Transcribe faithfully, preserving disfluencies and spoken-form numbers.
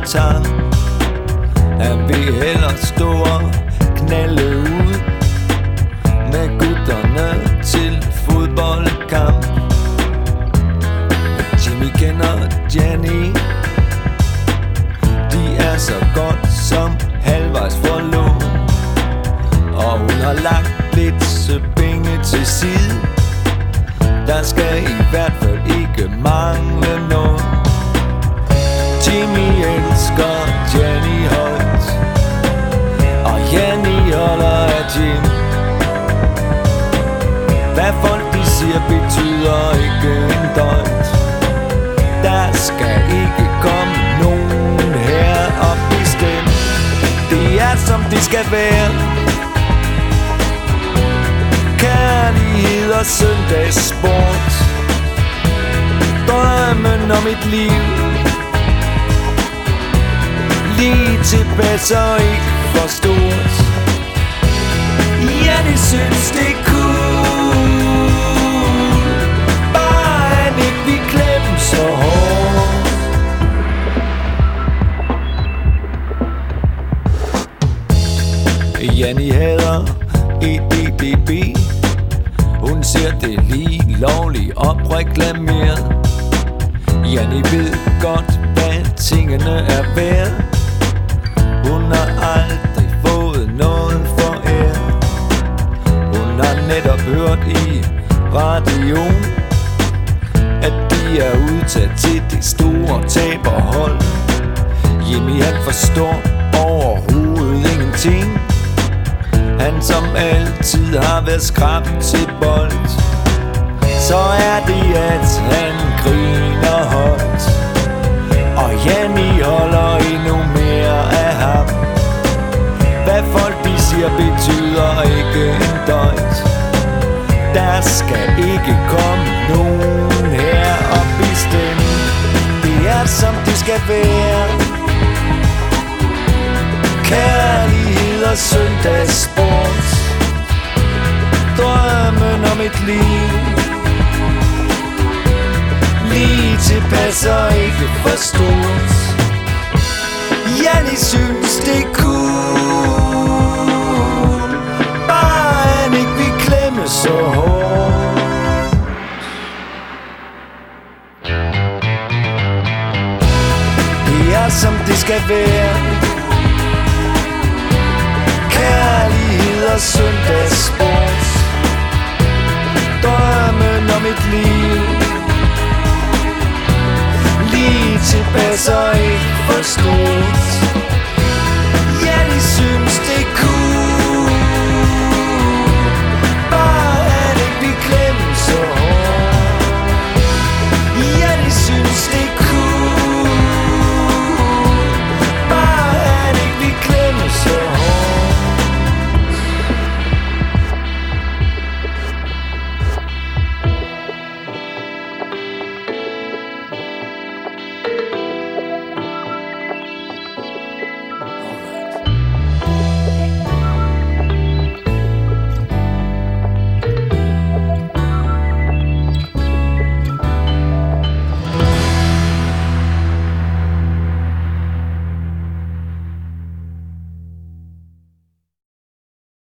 tang. Han vil hellere stå og knalde ud med gutterne til fodboldkamp. Jimmy kender Jenny, de er så godt som halvvejs forlovet, og hun har lagt lidt penge til side. Der skal i hvert fald ikke mangle noget. Jimmy elsker Jenny højt, og Jenny holder af Jim. Hvad folk de siger betyder ikke en døjt. Der skal ikke komme nogen her og bestemme. Det er som det skal være. Kærlighed og søndagssport, drømmen om et liv lige tilpas og ikke for stort. Ja, de synes det er cool, bare han ikke vil klemme så hårdt. Jenny hader E D D B. Hun ser det lige lovligt opreklameret. Jenny ved godt, hvad tingene er værd. Hun har aldrig fået noget for ære. Hun har netop hørt i radioen, at de er udtaget til det store taberhold. Jimmy han forstår overhovedet ingenting. Han som altid har været skrab til bold. Så er det at han griner højt, og Jenny holder endnu mere af ham. Hvad folk de siger betyder ikke en døjt. Der skal ikke komme nogen her og bestemme. Det er som det skal være. Kærlighed og søndagssport, drømmen om et liv lige tilpas og ikke for stort. Jenny synes det er cool, bare han ikke vil klemme så hårdt. Det er som det skal være. Kærlighed og søndagssport, drømmen om et liv lige tilpas og ikke for stort.